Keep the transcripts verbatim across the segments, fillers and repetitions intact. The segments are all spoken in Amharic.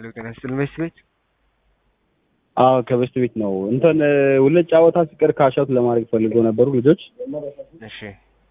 ጤና ይስጥልኝ ቤት አዎ ከበስት ቤት ነው እንትን ሁለት ጫወታ ሲቀር ካሻውት ለማድረግ ፈልገው ነበሩ ልጆች እሺ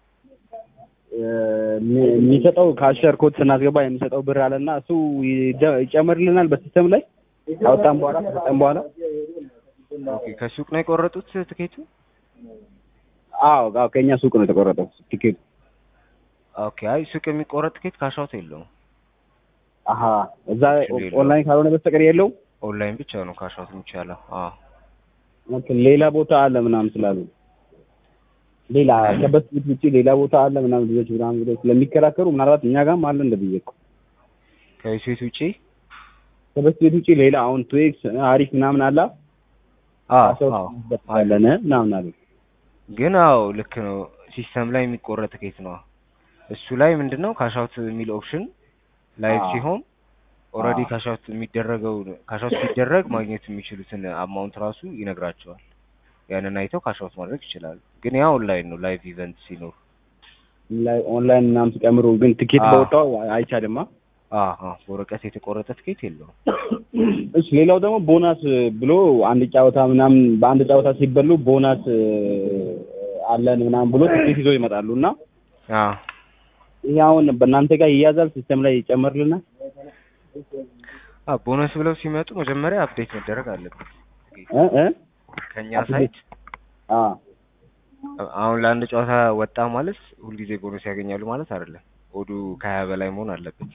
የሚሰጠው ካሸር ኮድ ስናስገባ የሚሰጠው ብር አለና እሱ ይጨምርልናል በሲስተም ላይ አውጣን በኋላ ተሰጠን በኋላ ኦኬ ከሱቅ ነው የቆረጡት ትኬቱ አዎ አዎ ከኛ ሱቅ ነው የተቆረጠው ትኬቱ ኦኬ አይ ሱቅ የሚቆረጥ ትኬት ካሻውት የለውም አሃ እዛ ኦንላይን ካልሆነ በስተቀር የለው ኦንላይን ብቻ ነው ካሻውት የሚቻለው አዎ ኦኬ ሌላ ቦታ አለ ምናምን ስላሉ ሌላ ከበስት ቤት ውጪ ሌላ ቦታ አለ ምናምን ልጆች ምናምን ብለው ስለሚከራከሩ ምናልባት እኛ ጋርም አለ እንደብዬ እኮ ከቤት ውጪ ከበስት ቤት ውጪ ሌላ አሁን ትዌክስ አሪፍ ምናምን አለ አዎ አዎ አለነ ምናምን አለ ግን አዎ ልክ ነው ሲስተም ላይ የሚቆረጥ ትኬት ነው እሱ ላይ ምንድነው ካሻውት የሚል ኦፕሽን ላይቭ ሲሆን ኦሬዲ ካሻውት የሚደረገው ካሻውት ሲደረግ ማግኘት የሚችሉትን አማውንት ራሱ ይነግራቸዋል ያንን አይተው ካሻውት ማድረግ ይችላሉ ግን ያ ኦንላይን ነው ላይቭ ኢቨንት ሲኖር ላይ ኦንላይን ምናምን ሲጨምሩ ግን ትኬት በወጣው አይቻልማ አዎ ወረቀት የተቆረጠ ትኬት የለውም እሺ ሌላው ደግሞ ቦናስ ብሎ አንድ ጫወታ ምናምን በአንድ ጫወታ ሲበሉ ቦናስ አለን ምናምን ብሎ ትኬት ይዞ ይመጣሉና አዎ ያውን በእናንተ ጋር ይያዛል ሲስተም ላይ ይጨምርልናል አዎ ቦነስ ብለው ሲመጡ መጀመሪያ አፕዴት መደረግ አለበት እ እ ከኛ ሳይት አዎ አሁን ለአንድ ጨዋታ ወጣ ማለት ሁሉ ጊዜ ቦነስ ያገኛሉ ማለት አይደለም ኦዱ ከሀያ በላይ መሆን አለበት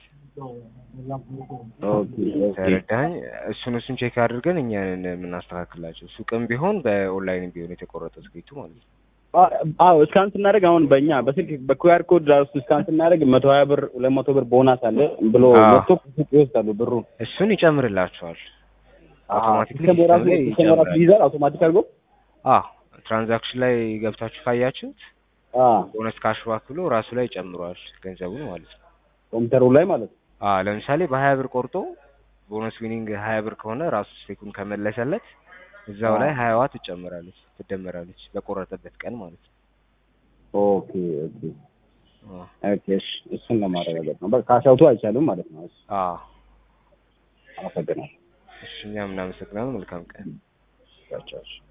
ኦኬ ተረዳኝ እሱን እሱን ቼክ አድርገን እኛን የምናስተካክላቸው ሱቅም ቢሆን በኦንላይንም ቢሆን የተቆረጠው ትኬቱ ማለት ነው አዎ እስካን ስናደርግ አሁን በእኛ በስልክ በኩአር ኮድ ራሱ እስካን ስናደርግ መቶ ሀያ ብር ሁለት መቶ ብር ቦናስ አለ ብሎ ወጥቶ ይወስዳሉ ብሩ እሱን ይጨምርላቸዋል አውቶማቲክሊ ይይዛል አውቶማቲክ አድርጎ አዎ ትራንዛክሽን ላይ ገብታችሁ ካያችሁት አዎ ቦነስ ካሽባክ ብሎ ራሱ ላይ ጨምሯል ገንዘቡን ማለት ነው ኮምፒውተሩ ላይ ማለት ነው አዎ ለምሳሌ በሀያ ብር ቆርጦ ቦነስ ዊኒንግ ሀያ ብር ከሆነ ራሱ ስቴኩን ከመለሰለት እዛው ላይ ሀያዋ ትጨምራለች ትደመራለች በቆረጠበት ቀን ማለት ነው ኦኬ ኦኬ ኦኬ እሱን ለማረጋገጥ ነው በቃ ካሻውቱ አይቻልም ማለት ነው አዎ አመሰግናለሁ እሺ እኛም እናመሰግናለን መልካም ቀን ቻው